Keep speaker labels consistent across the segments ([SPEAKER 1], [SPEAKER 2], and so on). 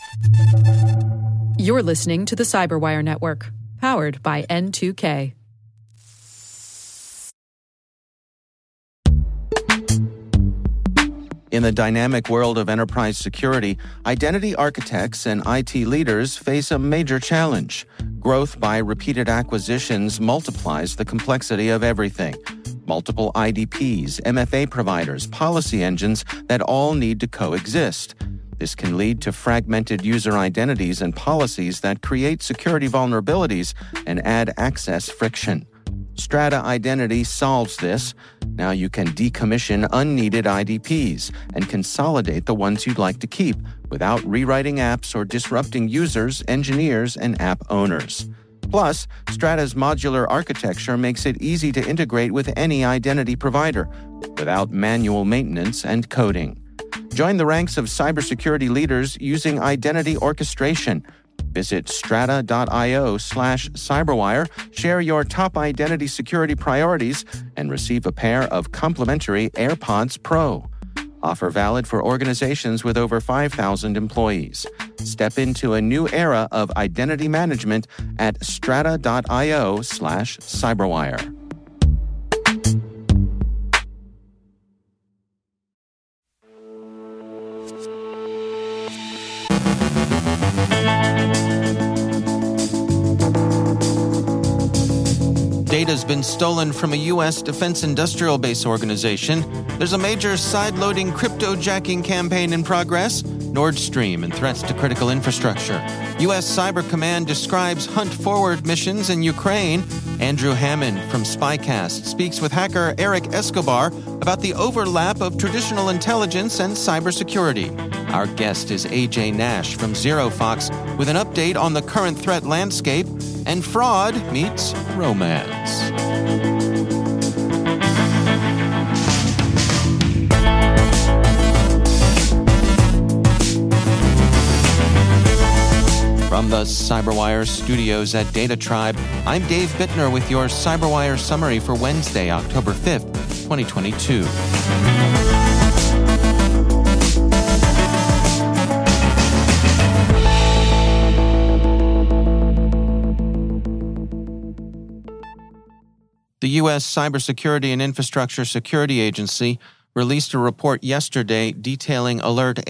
[SPEAKER 1] You're listening to the Cyberwire Network, powered by N2K.
[SPEAKER 2] In the dynamic world of enterprise security, identity architects and IT leaders face a major challenge. Growth by repeated acquisitions multiplies the complexity of everything. Multiple IDPs, MFA providers, policy engines that all need to coexist. This can lead to fragmented user identities and policies that create security vulnerabilities and add access friction. Strata Identity solves this. Now you can decommission unneeded IDPs and consolidate the ones you'd like to keep without rewriting apps or disrupting users, engineers, and app owners. Plus, Strata's modular architecture makes it easy to integrate with any identity provider without manual maintenance and coding. Join the ranks of cybersecurity leaders using identity orchestration. Visit strata.io/cyberwire, share your top identity security priorities, and receive a pair of complimentary AirPods Pro. Offer valid for organizations with over 5,000 employees. Step into a new era of identity management at strata.io/cyberwire. Data's been stolen from a U.S. defense industrial base organization. There's a major side-loading crypto-jacking campaign in progress. Nord Stream and threats to critical infrastructure. U.S. Cyber Command describes hunt-forward missions in Ukraine. Andrew Hammond from Spycast speaks with hacker Eric Escobar about the overlap of traditional intelligence and cybersecurity. Our guest is AJ Nash from ZeroFox with an update on the current threat landscape. And fraud meets romance. From the Cyberwire studios at Data Tribe, I'm Dave Bittner with your Cyberwire summary for Wednesday, October 5th, 2022. The U.S. Cybersecurity and Infrastructure Security Agency released a report yesterday detailing Alert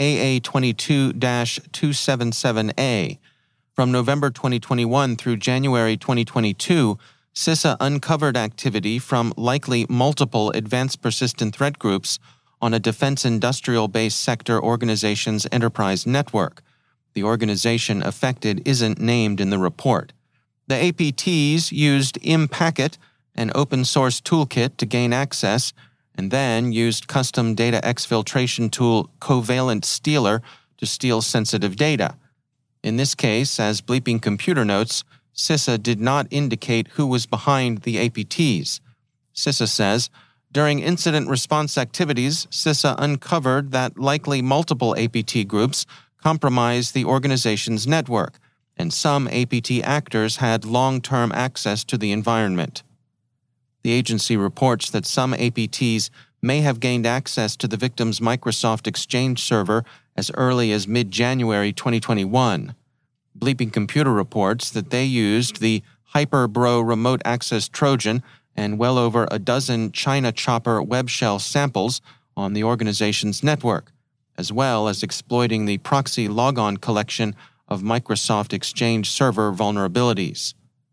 [SPEAKER 2] AA22-277A. From November 2021 through January 2022, CISA uncovered activity from likely multiple advanced persistent threat groups on a defense industrial base sector organization's enterprise network. The organization affected isn't named in the report. The APTs used Impacket, an open-source toolkit to gain access, and then used custom data exfiltration tool Covalent Stealer to steal sensitive data. In this case, as Bleeping Computer notes, CISA did not indicate who was behind the APTs. CISA says, during incident response activities, CISA uncovered that likely multiple APT groups compromised the organization's network, and some APT actors had long-term access to the environment. The agency reports that some APTs may have gained access to the victim's Microsoft Exchange server as early as mid-January 2021. Bleeping Computer reports that they used the HyperBro remote access Trojan and well over a dozen China Chopper web shell samples on the organization's network, as well as exploiting the proxy logon collection of Microsoft Exchange server vulnerabilities.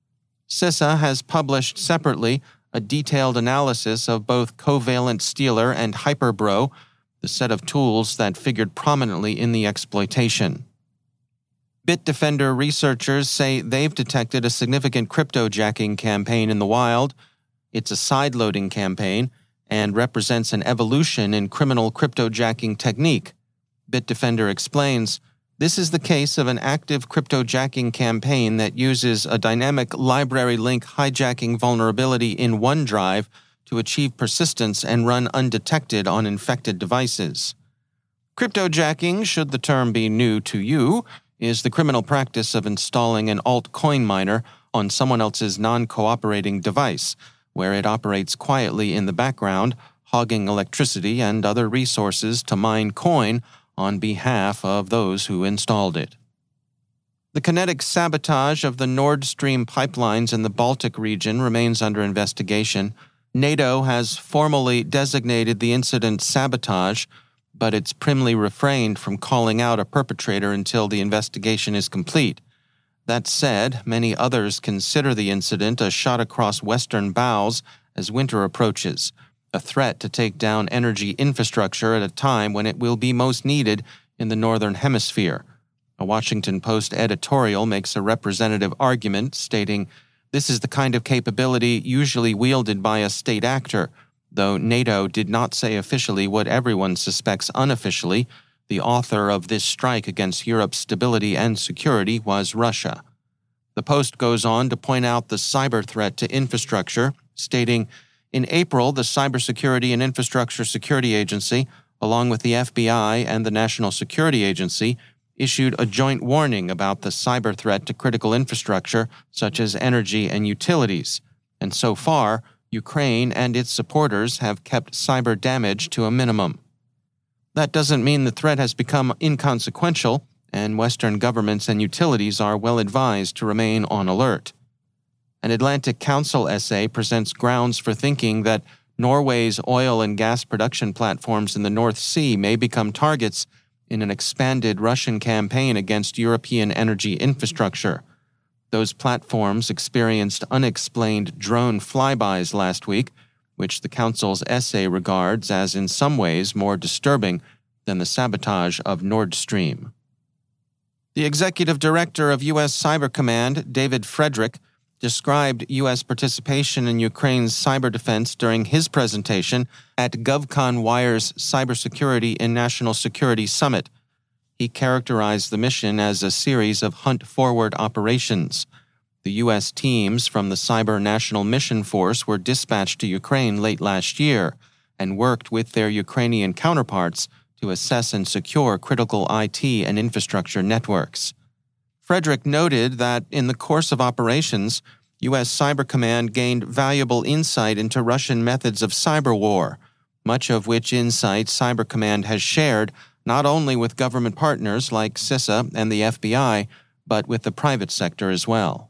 [SPEAKER 2] CISA has published separately a detailed analysis of both Covalent Stealer and HyperBro, the set of tools that figured prominently in the exploitation. Bitdefender researchers say they've detected a significant crypto-jacking campaign in the wild. It's a side-loading campaign and represents an evolution in criminal crypto-jacking technique. Bitdefender explains, this is the case of an active crypto-jacking campaign that uses a dynamic library link hijacking vulnerability in OneDrive to achieve persistence and run undetected on infected devices. Crypto-jacking, should the term be new to you, is the criminal practice of installing an altcoin miner on someone else's non-cooperating device, where it operates quietly in the background, hogging electricity and other resources to mine coin on behalf of those who installed it. The kinetic sabotage of the Nord Stream pipelines in the Baltic region remains under investigation. NATO has formally designated the incident sabotage, but it's primly refrained from calling out a perpetrator until the investigation is complete. That said, many others consider the incident a shot across Western bows as winter approaches, a threat to take down energy infrastructure at a time when it will be most needed in the Northern Hemisphere. A Washington Post editorial makes a representative argument, stating, "This is the kind of capability usually wielded by a state actor, though NATO did not say officially what everyone suspects unofficially. The author of this strike against Europe's stability and security was Russia." The Post goes on to point out the cyber threat to infrastructure, stating, "In April, the Cybersecurity and Infrastructure Security Agency, along with the FBI and the National Security Agency, issued a joint warning about the cyber threat to critical infrastructure such as energy and utilities, and so far, Ukraine and its supporters have kept cyber damage to a minimum. That doesn't mean the threat has become inconsequential, and Western governments and utilities are well advised to remain on alert." An Atlantic Council essay presents grounds for thinking that Norway's oil and gas production platforms in the North Sea may become targets in an expanded Russian campaign against European energy infrastructure. Those platforms experienced unexplained drone flybys last week, which the Council's essay regards as in some ways more disturbing than the sabotage of Nord Stream. The executive director of U.S. Cyber Command, David Frederick, described U.S. participation in Ukraine's cyber defense during his presentation at GovCon Wire's Cybersecurity in National Security Summit. He characterized the mission as a series of hunt-forward operations. The U.S. teams from the Cyber National Mission Force were dispatched to Ukraine late last year and worked with their Ukrainian counterparts to assess and secure critical IT and infrastructure networks. Frederick noted that in the course of operations, U.S. Cyber Command gained valuable insight into Russian methods of cyber war, much of which insight Cyber Command has shared not only with government partners like CISA and the FBI, but with the private sector as well.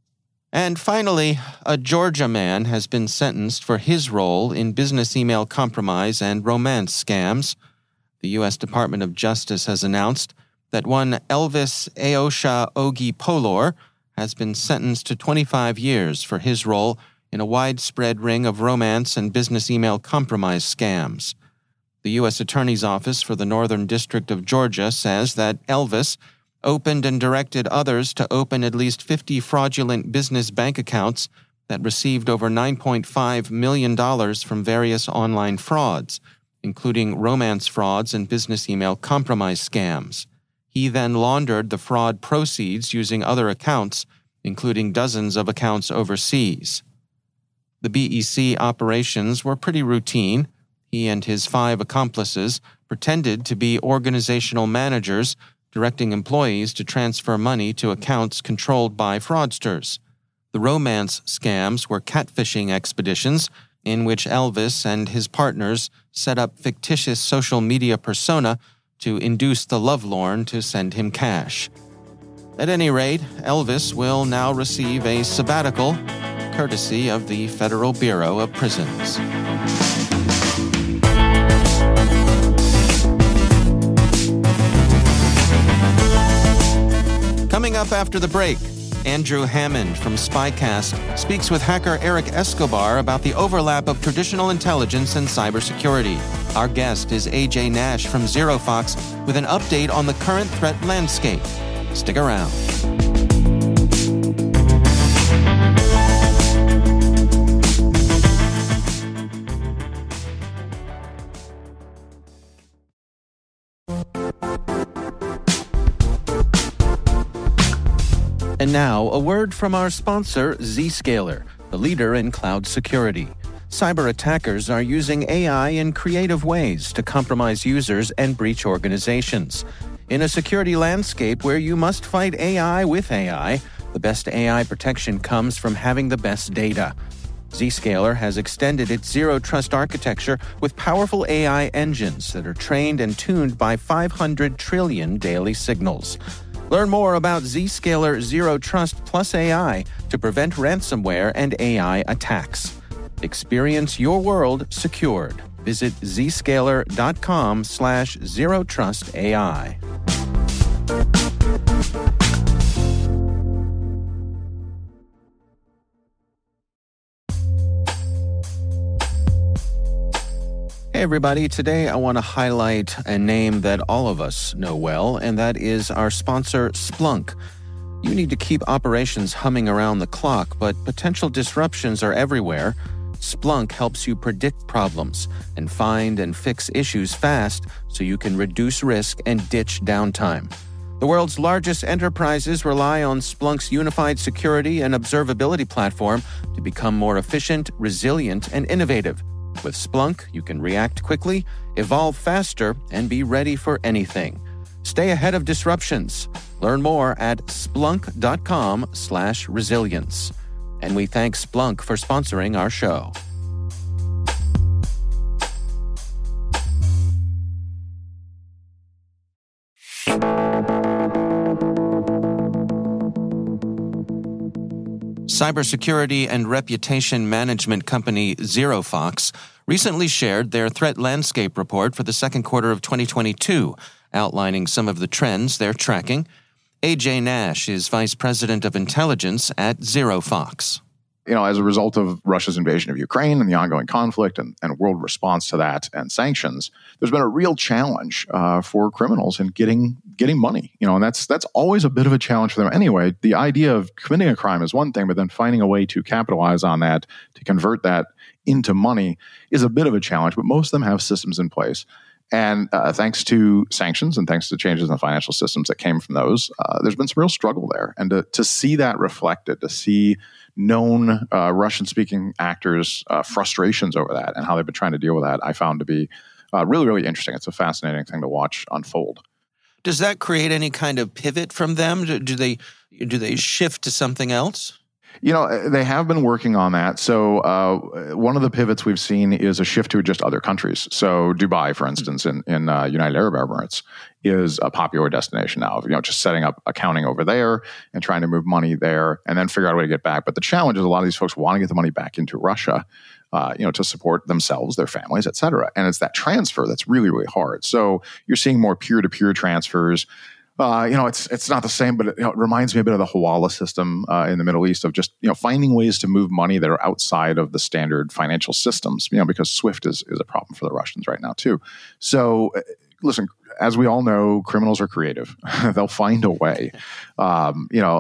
[SPEAKER 2] And finally, a Georgia man has been sentenced for his role in business email compromise and romance scams. The U.S. Department of Justice has announced that one Elvis Aosha Ogi-Polor has been sentenced to 25 years for his role in a widespread ring of romance and business email compromise scams. The U.S. Attorney's Office for the Northern District of Georgia says that Elvis opened and directed others to open at least 50 fraudulent business bank accounts that received over $9.5 million from various online frauds, including romance frauds and business email compromise scams. He then laundered the fraud proceeds using other accounts, including dozens of accounts overseas. The BEC operations were pretty routine. He and his 5 accomplices pretended to be organizational managers, directing employees to transfer money to accounts controlled by fraudsters. The romance scams were catfishing expeditions in which Elvis and his partners set up fictitious social media persona to induce the lovelorn to send him cash. At any rate, Elvis will now receive a sabbatical, courtesy of the Federal Bureau of Prisons. Coming up after the break, Andrew Hammond from Spycast speaks with hacker Eric Escobar about the overlap of traditional intelligence and cybersecurity. Our guest is AJ Nash from ZeroFox with an update on the current threat landscape. Stick around. And now, a word from our sponsor, Zscaler, the leader in cloud security. Cyber attackers are using AI in creative ways to compromise users and breach organizations. In a security landscape where you must fight AI with AI, the best AI protection comes from having the best data. Zscaler has extended its zero-trust architecture with powerful AI engines that are trained and tuned by 500 trillion daily signals. Learn more about Zscaler Zero Trust Plus AI to prevent ransomware and AI attacks. Experience your world secured. Visit zscaler.com/zerotrustai. Hey everybody, today I want to highlight a name that all of us know well, and that is our sponsor, Splunk. You need to keep operations humming around the clock, but potential disruptions are everywhere. Splunk helps you predict problems and find and fix issues fast so you can reduce risk and ditch downtime. The world's largest enterprises rely on Splunk's unified security and observability platform to become more efficient, resilient, and innovative. With Splunk, you can react quickly, evolve faster, and be ready for anything. Stay ahead of disruptions. Learn more at splunk.com/resilience. And we thank Splunk for sponsoring our show. Cybersecurity and reputation management company ZeroFox recently shared their threat landscape report for the second quarter of 2022, outlining some of the trends they're tracking. AJ Nash is Vice President of Intelligence at ZeroFox.
[SPEAKER 3] As a result of Russia's invasion of Ukraine and the ongoing conflict and world response to that and sanctions, there's been a real challenge for criminals in getting money. And that's always a bit of a challenge for them anyway. The idea of committing a crime is one thing, but then finding a way to capitalize on that, to convert that into money is a bit of a challenge. But most of them have systems in place. And thanks to sanctions and thanks to changes in the financial systems that came from those, there's been some real struggle there. And to see that reflected, to see known Russian-speaking actors' frustrations over that and how they've been trying to deal with that, I found to be really, really interesting. It's a fascinating thing to watch unfold.
[SPEAKER 2] Does that create any kind of pivot from them? Do they shift to something else?
[SPEAKER 3] They have been working on that. So one of the pivots we've seen is a shift to just other countries. So Dubai, for instance, in United Arab Emirates is a popular destination now. Just setting up accounting over there and trying to move money there and then figure out a way to get back. But the challenge is a lot of these folks want to get the money back into Russia, to support themselves, their families, et cetera. And it's that transfer that's really, really hard. So you're seeing more peer-to-peer transfers. It's not the same, but it reminds me a bit of the Hawala system in the Middle East of just, finding ways to move money that are outside of the standard financial systems, because SWIFT is a problem for the Russians right now too. So listen, as we all know, criminals are creative. They'll find a way, but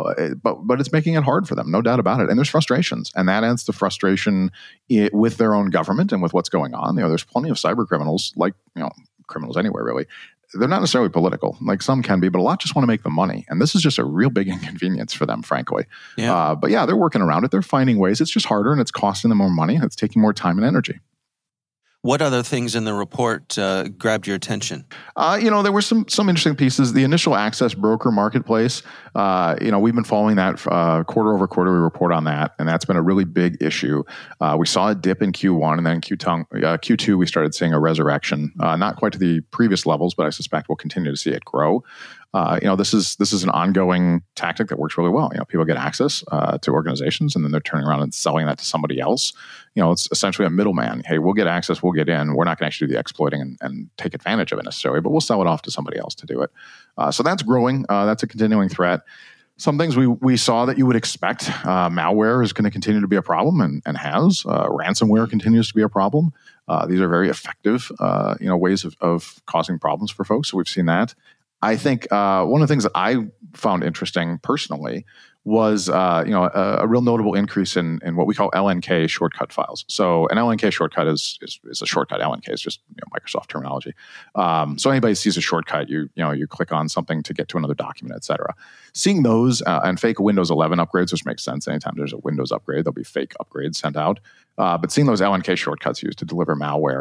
[SPEAKER 3] it's making it hard for them, no doubt about it. And there's frustrations, and that adds to frustration with their own government and with what's going on. There's plenty of cyber criminals, like, criminals anywhere really. They're not necessarily political, like some can be, but a lot just want to make the money. And this is just a real big inconvenience for them, frankly. Yeah. But they're working around it. They're finding ways. It's just harder and it's costing them more money. It's taking more time and energy.
[SPEAKER 2] What other things in the report grabbed your attention?
[SPEAKER 3] There were some interesting pieces. The initial access broker marketplace, we've been following that quarter over quarter. We report on that, and that's been a really big issue. We saw a dip in Q1, and then Q2 we started seeing a resurrection, not quite to the previous levels, but I suspect we'll continue to see it grow. This is an ongoing tactic that works really well. People get access to organizations, and then they're turning around and selling that to somebody else. It's essentially a middleman. Hey, we'll get access, we'll get in. We're not going to actually do the exploiting and take advantage of it necessarily, but we'll sell it off to somebody else to do it. So that's growing. That's a continuing threat. Some things we saw that you would expect. Malware is going to continue to be a problem and has. Ransomware continues to be a problem. These are very effective, ways of causing problems for folks. So we've seen that. I think one of the things that I found interesting personally was a real notable increase in what we call LNK shortcut files. So an LNK shortcut is a shortcut. LNK is just Microsoft terminology. So anybody sees a shortcut, you click on something to get to another document, et cetera. Seeing those and fake Windows 11 upgrades, which makes sense. Anytime there's a Windows upgrade, there'll be fake upgrades sent out. But seeing those LNK shortcuts used to deliver malware,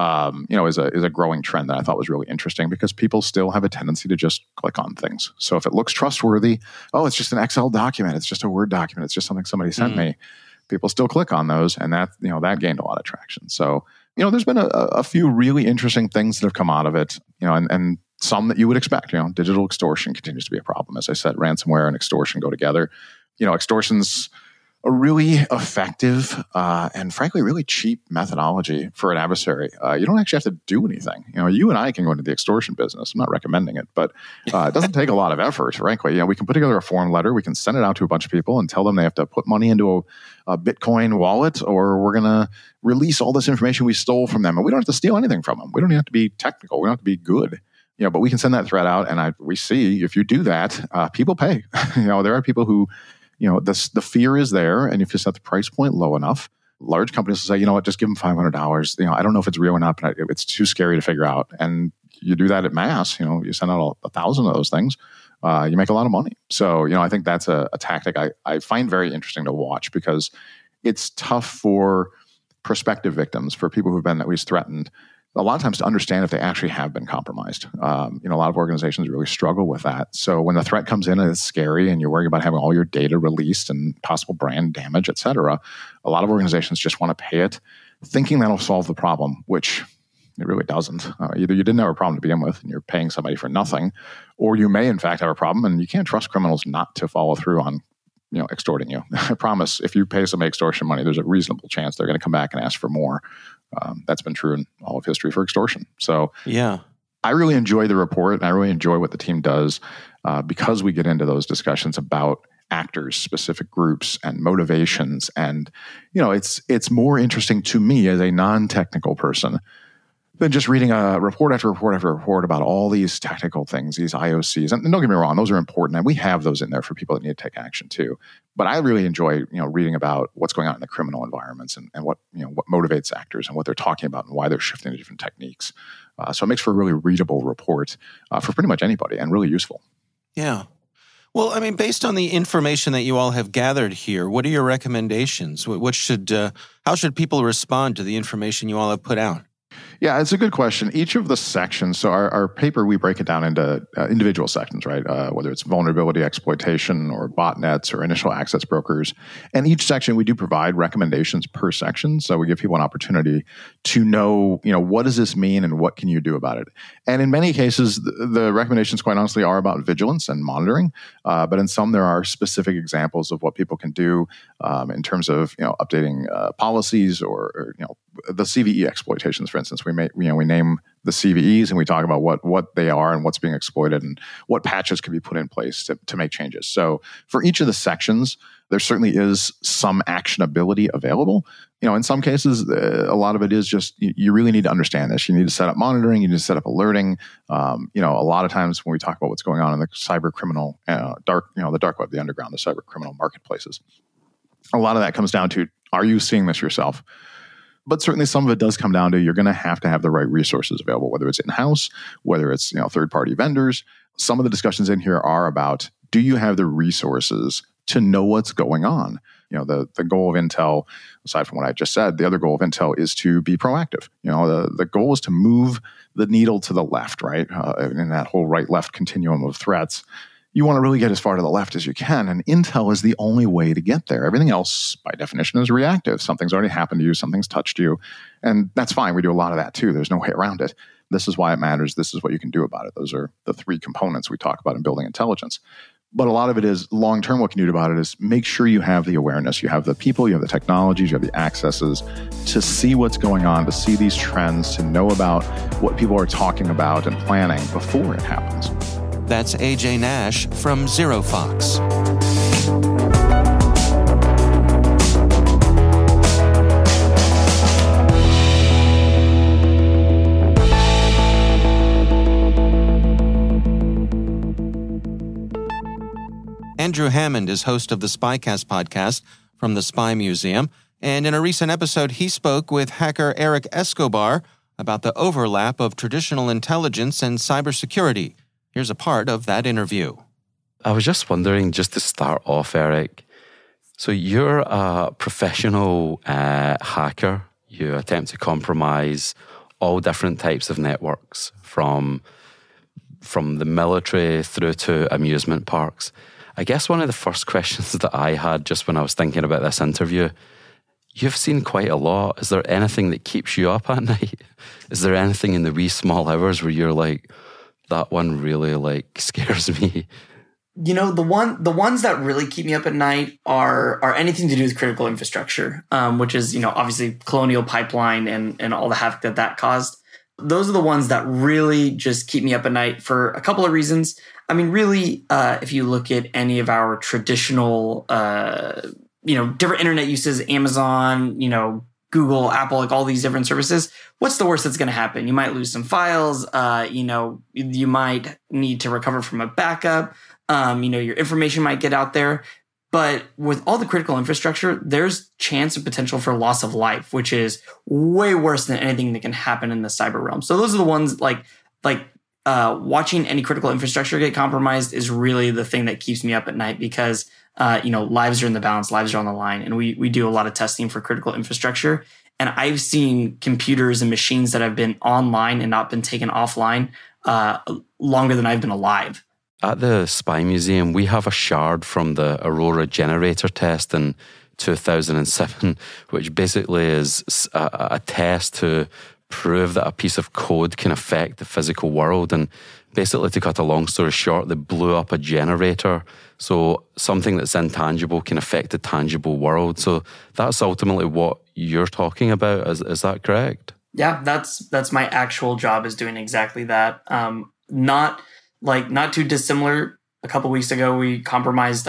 [SPEAKER 3] is a growing trend that I thought was really interesting because people still have a tendency to just click on things. So if it looks trustworthy, it's just an Excel document, it's just a Word document, it's just something somebody sent me. People still click on those, and that gained a lot of traction. So There's been a few really interesting things that have come out of it, and some that you would expect. Digital extortion continues to be a problem. As I said, ransomware and extortion go together. Extortion's a really effective and frankly really cheap methodology for an adversary. You don't actually have to do anything. You and I can go into the extortion business. I'm not recommending it, but it doesn't take a lot of effort, frankly. We can put together a form letter. We can send it out to a bunch of people and tell them they have to put money into a Bitcoin wallet, or we're going to release all this information we stole from them. And we don't have to steal anything from them. We don't have to be technical. We don't have to be good. But we can send that threat out, and we see if you do that, people pay. There are people who, the fear is there, and if you set the price point low enough, large companies will say, you know what, just give them $500. I don't know if it's real or not, but it's too scary to figure out. And you do that at mass. You send out 1,000 of those things, you make a lot of money. So, I think that's a tactic I find very interesting to watch, because it's tough for prospective victims, for people who've been at least threatened, a lot of times to understand if they actually have been compromised. A lot of organizations really struggle with that. So when the threat comes in and it's scary and you're worried about having all your data released and possible brand damage, et cetera, a lot of organizations just want to pay it thinking that'll solve the problem, which it really doesn't. Either you didn't have a problem to begin with and you're paying somebody for nothing, or you may in fact have a problem and you can't trust criminals not to follow through on extorting you. I promise if you pay somebody extortion money, there's a reasonable chance they're going to come back and ask for more. That's been true in all of history for extortion. So
[SPEAKER 2] yeah,
[SPEAKER 3] I really enjoy the report, and I really enjoy what the team does because we get into those discussions about actors, specific groups, and motivations. And, it's more interesting to me as a non-technical person than just reading a report after report after report about all these technical things, these IOCs. And don't get me wrong, those are important, and we have those in there for people that need to take action too. But I really enjoy, reading about what's going on in the criminal environments and what motivates actors and what they're talking about and why they're shifting to different techniques. So it makes for a really readable report for pretty much anybody, and really useful.
[SPEAKER 2] Yeah. Well, based on the information that you all have gathered here, what are your recommendations? How should people respond to the information you all have put out?
[SPEAKER 3] Yeah, it's a good question. Each of the sections, so our paper, we break it down into individual sections, right? Whether it's vulnerability exploitation or botnets or initial access brokers. And each section, we do provide recommendations per section. So we give people an opportunity to know, what does this mean and what can you do about it? And in many cases, the recommendations, quite honestly, are about vigilance and monitoring. But in some, there are specific examples of what people can do in terms of, updating policies or the CVE exploitations, for instance. We name the CVEs and we talk about what they are and what's being exploited and what patches can be put in place to make changes. So for each of the sections, there certainly is some actionability available. In some cases, a lot of it is just you really need to understand this. You need to set up monitoring. You need to set up alerting. A lot of times when we talk about what's going on in the cyber criminal the dark web, the underground, the cyber criminal marketplaces, a lot of that comes down to, are you seeing this yourself? But certainly some of it does come down to you're going to have the right resources available, whether it's in-house, whether it's third-party vendors. Some of the discussions in here are about, do you have the resources to know what's going on? The goal of Intel, aside from what I just said, the other goal of Intel is to be proactive. The goal is to move the needle to the left, right? In that whole right-left continuum of threats. You want to really get as far to the left as you can, and Intel is the only way to get there. Everything else, by definition, is reactive. Something's already happened to you, something's touched you, and that's fine. We do a lot of that too. There's no way around it. This is why it matters. This is what you can do about it. Those are the three components we talk about in building intelligence. But a lot of it is long-term. What can you do about it is make sure you have the awareness. You have the people, you have the technologies, you have the accesses to see what's going on, to see these trends, to know about what people are talking about and planning before it happens.
[SPEAKER 2] That's AJ Nash from ZeroFox. Andrew Hammond is host of the Spycast podcast from the Spy Museum, and in a recent episode, he spoke with hacker Eric Escobar about the overlap of traditional intelligence and cybersecurity. Here's a part of that interview.
[SPEAKER 4] I was just wondering, just to start off, Eric, so you're a professional hacker. You attempt to compromise all different types of networks, from the military through to amusement parks. I guess one of the first questions that I had just when I was thinking about this interview, You've seen quite a lot. Is there anything that keeps you up at night? Is there anything in the wee small hours where you're like, that one really like scares me?
[SPEAKER 5] You know, the ones that really keep me up at night are anything to do with critical infrastructure, which is, you know, obviously Colonial Pipeline and all the havoc that caused. Those are the ones that really just keep me up at night for a couple of reasons. I mean, really, if you look at any of our traditional, different internet uses, Amazon, Google, Apple, like all these different services, what's the worst that's going to happen? You might lose some files. You might need to recover from a backup. Your information might get out there. But with all the critical infrastructure, there's chance of potential for loss of life, which is way worse than anything that can happen in the cyber realm. So those are the ones like watching any critical infrastructure get compromised is really the thing that keeps me up at night because, lives are in the balance, lives are on the line. And we do a lot of testing for critical infrastructure. And I've seen computers and machines that have been online and not been taken offline longer than I've been alive.
[SPEAKER 4] At the Spy Museum, we have a shard from the Aurora generator test in 2007, which basically is a test to prove that a piece of code can affect the physical world. And basically, to cut a long story short, they blew up a generator. So something that's intangible can affect the tangible world. So that's ultimately what you're talking about. Is that correct?
[SPEAKER 5] Yeah, that's my actual job, is doing exactly that. Not too dissimilar. A couple of weeks ago, we compromised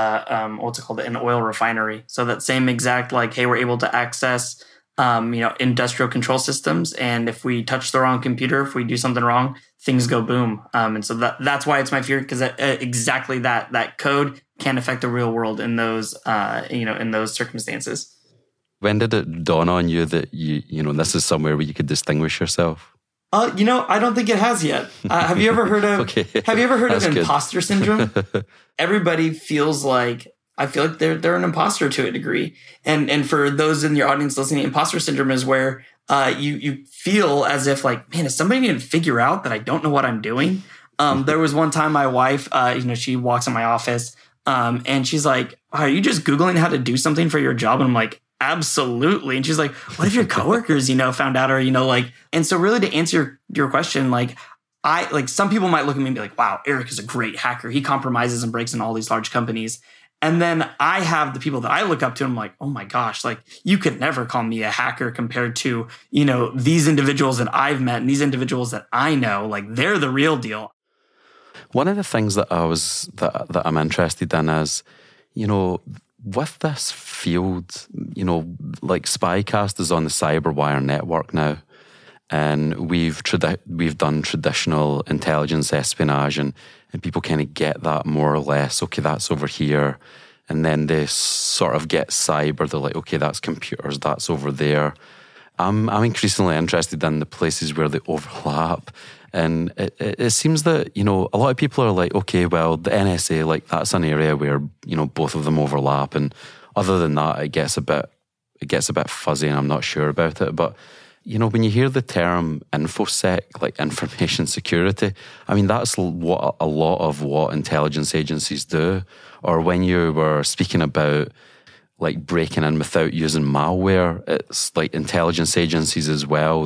[SPEAKER 5] an oil refinery. So that same exact, hey, we're able to access, industrial control systems. And if we touch the wrong computer, if we do something wrong, things go boom. And so that's why it's my fear, because exactly that code can affect the real world in those, in those circumstances.
[SPEAKER 4] When did it dawn on you that this is somewhere where you could distinguish yourself?
[SPEAKER 5] I don't think it has yet. Have you ever heard of
[SPEAKER 4] Okay.
[SPEAKER 5] Have you ever heard of
[SPEAKER 4] That's
[SPEAKER 5] imposter syndrome? Everybody feels like, I feel like they're an imposter to a degree. And for those in your audience listening, imposter syndrome is where you feel as if man, is somebody going to figure out that I don't know what I'm doing? There was one time my wife, she walks in my office and she's like, "Are you just Googling how to do something for your job?" And I'm like, "Absolutely." And she's like, "What if your coworkers, found out?" Or, and so really to answer your question, some people might look at me and be like, "Wow, Eric is a great hacker. He compromises and breaks in all these large companies." And then I have the people that I look up to and I'm like, "Oh my gosh, you could never call me a hacker compared to, these individuals that I've met and these individuals that I know, they're the real deal."
[SPEAKER 4] One of the things that I'm interested in is, with this field, Spycast is on the Cyberwire network now, and we've done traditional intelligence espionage, and people kind of get that more or less. Okay, that's over here, and then they sort of get cyber. They're like, okay, that's computers, that's over there. I'm increasingly interested in the places where they overlap. And it seems that, a lot of people are like, okay, well, the NSA, that's an area where, both of them overlap. And other than that, it gets a bit fuzzy and I'm not sure about it. But, when you hear the term InfoSec, information security, I mean, that's what a lot of what intelligence agencies do. Or when you were speaking about breaking in without using malware, it's intelligence agencies as well.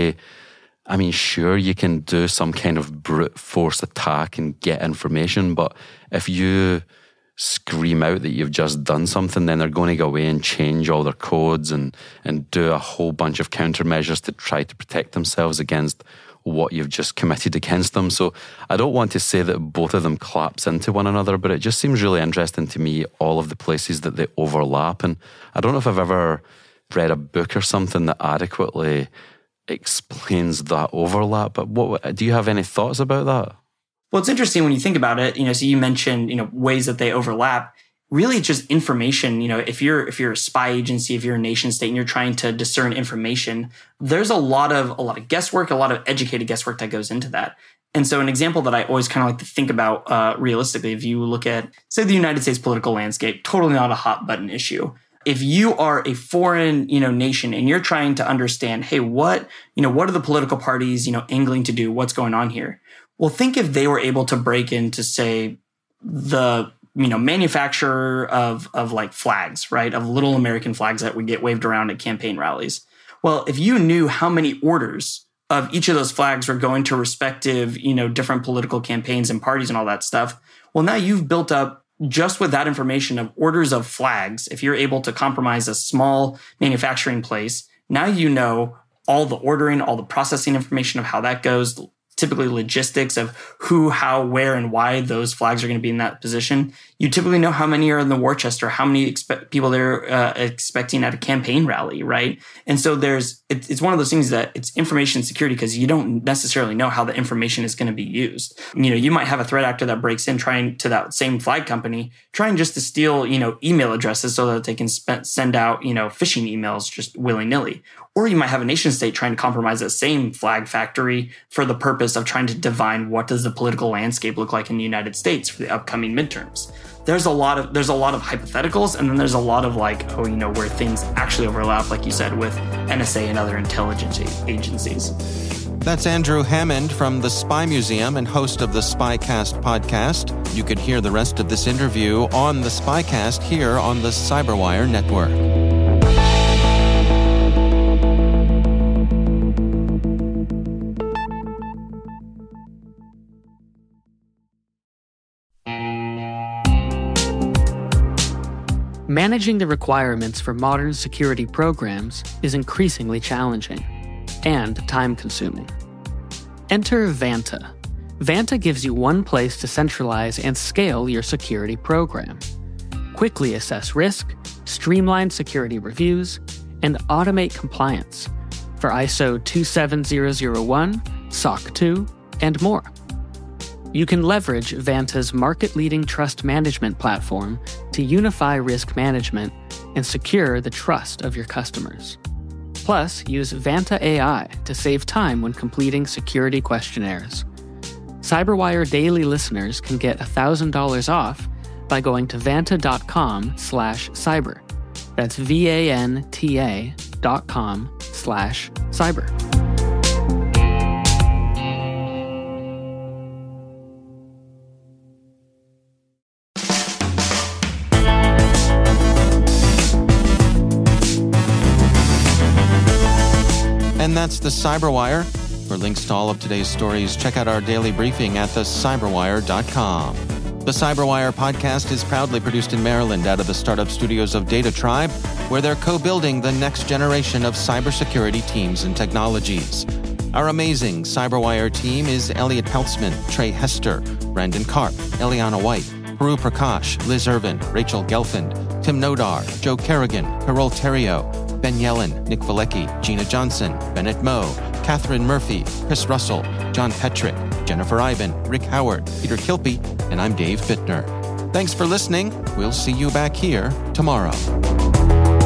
[SPEAKER 4] Sure, you can do some kind of brute force attack and get information, but if you scream out that you've just done something, then they're going to go away and change all their codes and do a whole bunch of countermeasures to try to protect themselves against what you've just committed against them. So I don't want to say that both of them collapse into one another, but it just seems really interesting to me, all of the places that they overlap. And I don't know if I've ever read a book or something that adequately explains that overlap, but do you have any thoughts about that?
[SPEAKER 5] Well, it's interesting when you think about it, so you mentioned, ways that they overlap. Really, it's just information. If you're a spy agency, if you're a nation state and you're trying to discern information, there's a lot of guesswork, a lot of educated guesswork that goes into that. And so an example that I always kind of like to think about realistically, if you look at, say, the United States political landscape, totally not a hot button issue. If you are a foreign, nation and you're trying to understand, hey, what are the political parties, angling to do? What's going on here? Well, think if they were able to break into, say, the manufacturer of like flags, right? Of little American flags that would get waved around at campaign rallies. Well, if you knew how many orders of each of those flags were going to respective, different political campaigns and parties and all that stuff, well, now you've built up, just with that information of orders of flags, if you're able to compromise a small manufacturing place, now you know all the ordering, all the processing information of how that goes, typically logistics of who, how, where, and why those flags are going to be in that position. You typically know how many are in the war chest or how many people they're expecting at a campaign rally, right? And so it's one of those things that it's information security because you don't necessarily know how the information is going to be used. You might have a threat actor that breaks in trying to that same flag company, trying just to steal, email addresses so that they can send out, phishing emails just willy-nilly. Or you might have a nation state trying to compromise that same flag factory for the purpose of trying to divine what does the political landscape look like in the United States for the upcoming midterms. There's a lot of hypotheticals, and then there's a lot of where things actually overlap, like you said, with NSA and other intelligence agencies.
[SPEAKER 2] That's Andrew Hammond from the Spy Museum and host of the Spycast podcast. You could hear the rest of this interview on the Spycast here on the CyberWire network.
[SPEAKER 6] Managing the requirements for modern security programs is increasingly challenging and time-consuming. Enter Vanta. Vanta gives you one place to centralize and scale your security program. Quickly assess risk, streamline security reviews, and automate compliance for ISO 27001, SOC 2, and more. You can leverage Vanta's market-leading trust management platform to unify risk management and secure the trust of your customers. Plus, use Vanta AI to save time when completing security questionnaires. CyberWire Daily listeners can get $1,000 off by going to vanta.com/cyber. That's VANTA.com/cyber.
[SPEAKER 2] And that's the CyberWire. For links to all of today's stories, check out our daily briefing at thecyberwire.com. The CyberWire podcast is proudly produced in Maryland out of the startup studios of Data Tribe, where they're co-building the next generation of cybersecurity teams and technologies. Our amazing CyberWire team is Elliot Peltzman, Trey Hester, Brandon Karp, Eliana White, Peru Prakash, Liz Irvin, Rachel Gelfand, Tim Nodar, Joe Kerrigan, Carol Terrio, Ben Yellen, Nick Valecki, Gina Johnson, Bennett Moe, Catherine Murphy, Chris Russell, John Petrick, Jennifer Iben, Rick Howard, Peter Kilpie, and I'm Dave Bittner. Thanks for listening. We'll see you back here tomorrow.